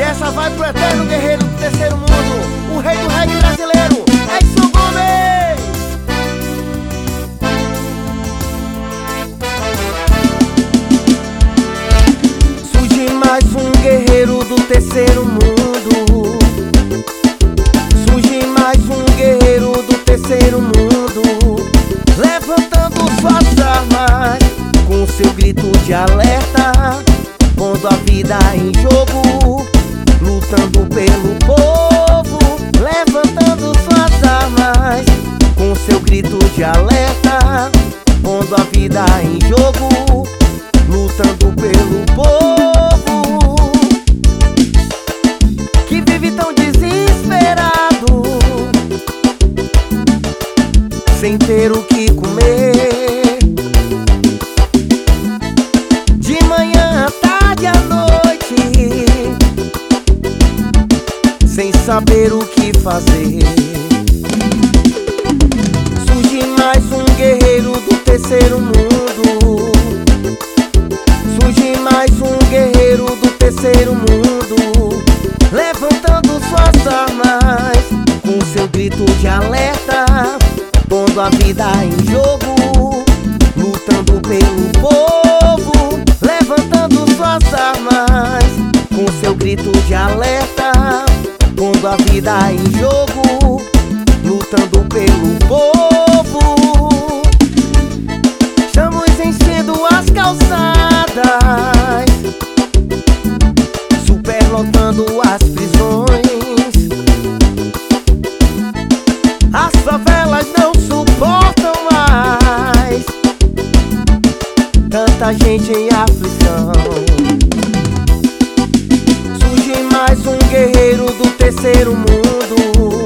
essa vai pro eterno guerreiro do terceiro mundo, o rei do reggae brasileiro, Edson Gomes. Surge mais um guerreiro do terceiro mundo. Surge mais um guerreiro do terceiro mundo, levantando suas armas com seu grito de alerta, pondo a vida em jogo, lutando pelo povo, levantando suas armas com seu grito de alerta, pondo a vida em jogo, lutando pelo povo que vive tão desesperado, sem ter o que comer, de manhã à tarde à noite, sem saber o que fazer. Surge mais um guerreiro do terceiro mundo. Surge mais um guerreiro do terceiro mundo, levantando suas armas com seu grito de alerta, pondo a vida em jogo, lutando pelo povo, levantando suas armas com seu grito de alerta, pondo a vida em jogo, lutando pelo povo. Estamos enchendo as calçadas, superlotando as prisões. As favelas não suportam mais tanta gente em aflição. Surge mais um guerreiro do terceiro mundo.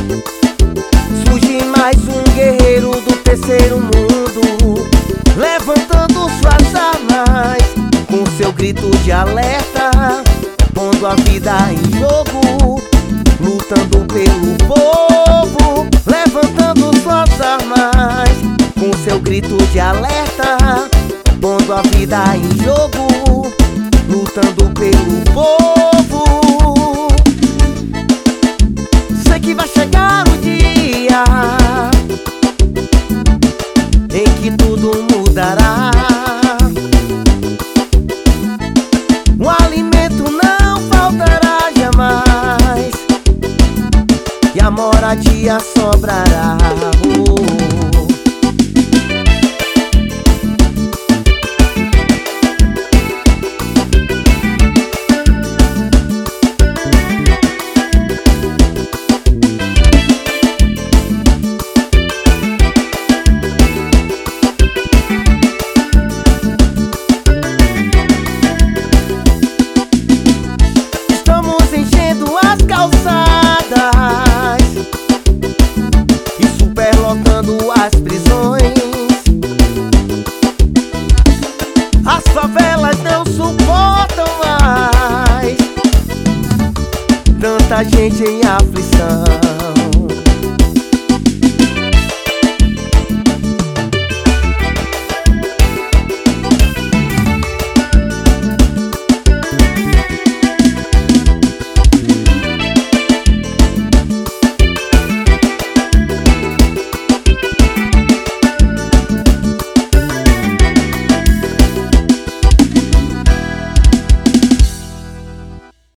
Surge mais um guerreiro do terceiro mundo, levantando suas armas com seu grito de alerta, pondo a vida em jogo, lutando pelo povo, levantando suas armas com seu grito de alerta, pondo a vida em jogo, lutando pelo povo. Sei que vai chegar o dia em que tudo mudará. O alimento não faltará jamais e a moradia sobrará. Calçadas e superlotando as prisões. As favelas não suportam mais tanta gente em aflição.